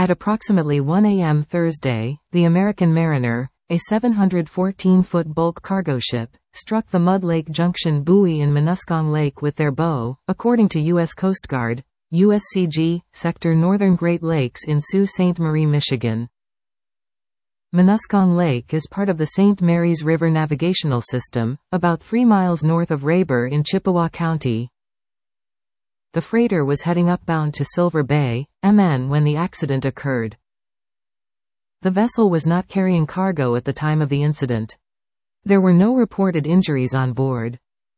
At approximately 1 a.m. Thursday, the American Mariner, a 714-foot bulk cargo ship, struck the Mud Lake Junction buoy in Manuscon Lake with their bow, according to U.S. Coast Guard, USCG, Sector Northern Great Lakes in Sault Ste. Marie, Michigan. Manuscon Lake is part of the St. Mary's River Navigational System, about 3 miles north of Rayburn in Chippewa County. The freighter was heading upbound to Silver Bay, MN when the accident occurred. The vessel was not carrying cargo at the time of the incident. There were no reported injuries on board.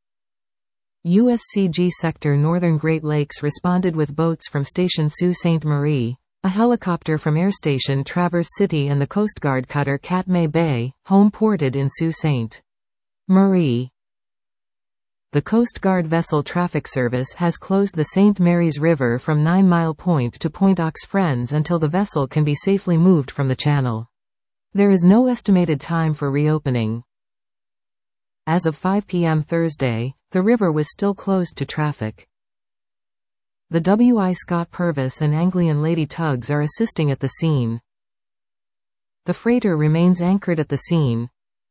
USCG Sector Northern Great Lakes responded with boats from Station Sault Ste. Marie, a helicopter from Air Station Traverse City and the Coast Guard cutter Katmai Bay, home ported in Sault Ste. Marie. The Coast Guard Vessel Traffic Service has closed the St. Mary's River from 9 Mile Point to Point aux Frères until the vessel can be safely moved from the channel. There is no estimated time for reopening. As of 5 p.m. Thursday, the river was still closed to traffic. The W.I. Scott Purvis and Anglian Lady tugs are assisting at the scene. The freighter remains anchored at the scene.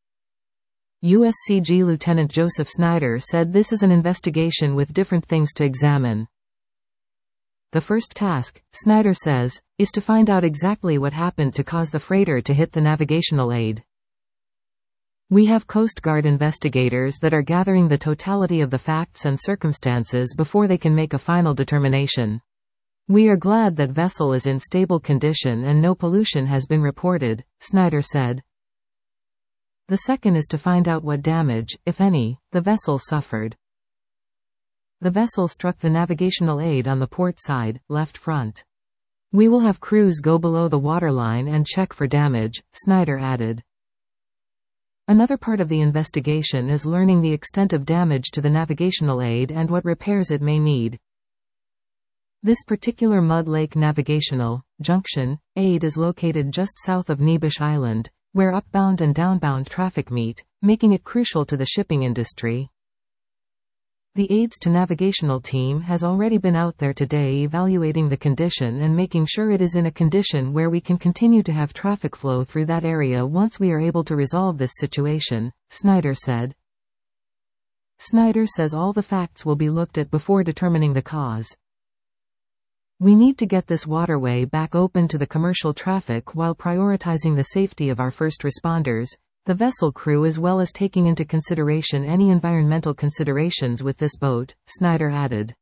USCG Lieutenant Joseph Snyder said this is an investigation with different things to examine. The first task, Snyder says, is to find out exactly what happened to cause the freighter to hit the navigational aid. We have Coast Guard investigators that are gathering the totality of the facts and circumstances before they can make a final determination. We are glad that vessel is in stable condition and no pollution has been reported, Snyder said. The second is to find out what damage, if any, the vessel suffered. The vessel struck the navigational aid on the port side, left front. We will have crews go below the waterline and check for damage, Snyder added. Another part of the investigation is learning the extent of damage to the navigational aid and what repairs it may need. This particular Mud Lake Navigational Junction aid is located just south of Nebush Island, where upbound and downbound traffic meet, making it crucial to the shipping industry. The Aids to Navigational team has already been out there today evaluating the condition and making sure it is in a condition where we can continue to have traffic flow through that area once we are able to resolve this situation, Snyder said. Snyder says all the facts will be looked at before determining the cause. We need to get this waterway back open to the commercial traffic while prioritizing the safety of our first responders, the vessel crew, as well as taking into consideration any environmental considerations with this boat, Snyder added.